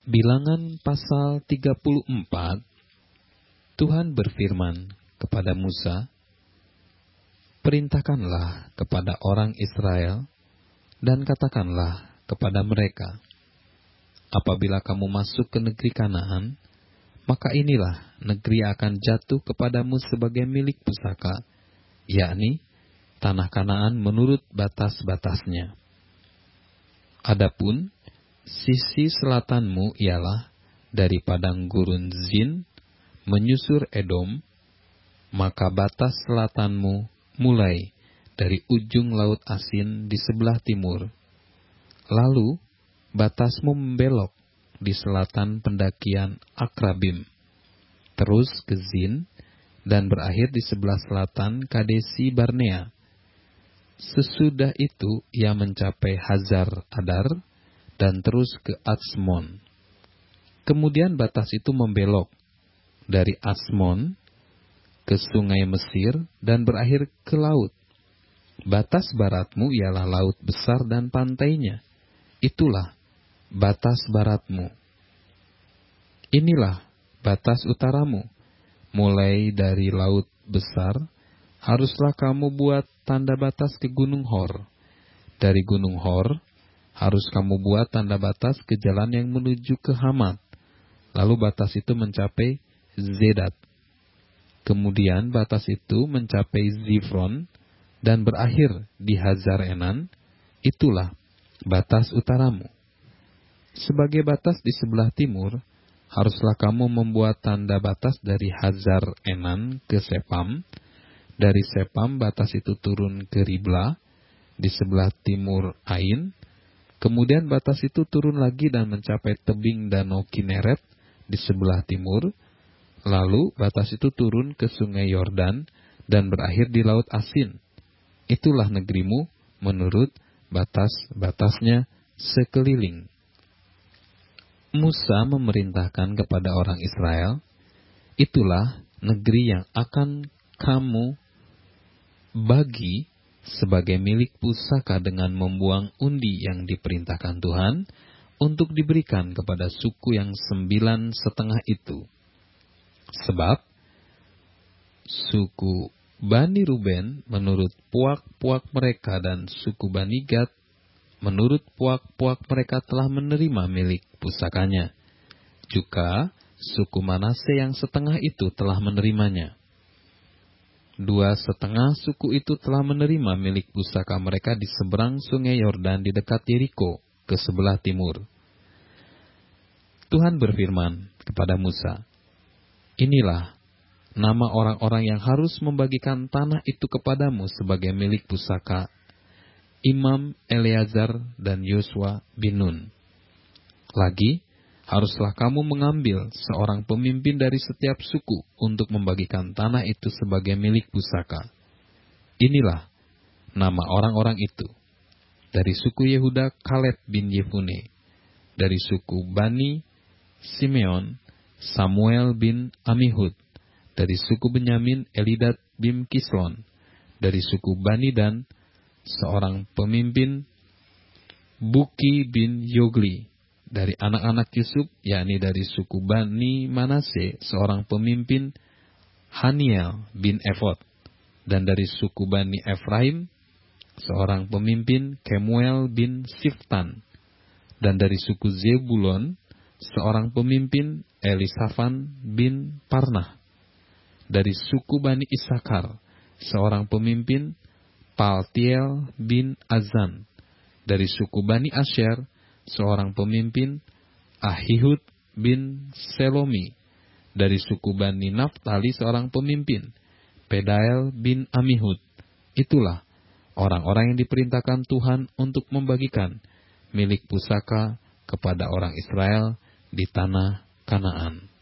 Bilangan pasal 34, Tuhan berfirman kepada Musa, "Perintahkanlah kepada orang Israel, dan katakanlah kepada mereka, apabila kamu masuk ke negeri Kanaan, maka inilah negeri akan jatuh kepadamu sebagai milik pusaka, yakni tanah Kanaan menurut batas-batasnya. Adapun sisi selatanmu ialah dari padang gurun Zin menyusur Edom, maka batas selatanmu mulai dari ujung laut Asin di sebelah timur. Lalu batasmu membelok di selatan pendakian Akrabim, terus ke Zin, dan berakhir di sebelah selatan Kadesi Barnea. Sesudah itu ia mencapai Hazar Adar, dan terus ke Asmon. Kemudian batas itu membelok dari Asmon ke sungai Mesir dan berakhir ke laut. Batas baratmu ialah laut besar dan pantainya. Itulah batas baratmu. Inilah batas utaramu. Mulai dari laut besar, haruslah kamu buat tanda batas ke Gunung Hor. Dari Gunung Hor, harus kamu buat tanda batas ke jalan yang menuju ke Hamat. Lalu batas itu mencapai Zedat. Kemudian batas itu mencapai Zifron dan berakhir di Hazar Enan. Itulah batas utaramu. Sebagai batas di sebelah timur, haruslah kamu membuat tanda batas dari Hazar Enan ke Sepam. Dari Sepam batas itu turun ke Ribla di sebelah timur Ain. Kemudian batas itu turun lagi dan mencapai tebing Danau Kineret di sebelah timur. Lalu batas itu turun ke sungai Yordan dan berakhir di Laut Asin. Itulah negerimu menurut batas-batasnya sekeliling. Musa memerintahkan kepada orang Israel, itulah negeri yang akan kamu bagi sebagai milik pusaka dengan membuang undi yang diperintahkan Tuhan untuk diberikan kepada suku yang 9,5 itu. Sebab suku Bani Ruben menurut puak-puak mereka dan suku Bani Gad menurut puak-puak mereka telah menerima milik pusakanya. Juga suku Manase yang setengah itu telah menerimanya. 2,5 suku itu telah menerima milik pusaka mereka di seberang sungai Yordan di dekat Yeriko ke sebelah timur. Tuhan berfirman kepada Musa, "Inilah nama orang-orang yang harus membagikan tanah itu kepadamu sebagai milik pusaka: Imam Eleazar dan Yosua bin Nun. Lagi, haruslah kamu mengambil seorang pemimpin dari setiap suku untuk membagikan tanah itu sebagai milik pusaka. Inilah nama orang-orang itu. Dari suku Yehuda, Kaleb bin Yefune. Dari suku Bani Simeon, Samuel bin Amihud. Dari suku Benyamin, Elidad bin Kislon. Dari suku Bani Dan, seorang pemimpin, Buki bin Yogli. Dari anak-anak Yusuf, yakni dari suku Bani Manase, seorang pemimpin, Haniel bin Efod. Dan dari suku Bani Efraim, seorang pemimpin, Kemuel bin Siftan. Dan dari suku Zebulon, seorang pemimpin, Elisafan bin Parnah. Dari suku Bani Isakar, seorang pemimpin, Paltiel bin Azan. Dari suku Bani Asher, seorang pemimpin, Ahihud bin Selomi. Dari suku Bani Naftali, seorang pemimpin, Pedael bin Amihud. Itulah orang-orang yang diperintahkan Tuhan untuk membagikan milik pusaka kepada orang Israel di tanah Kanaan."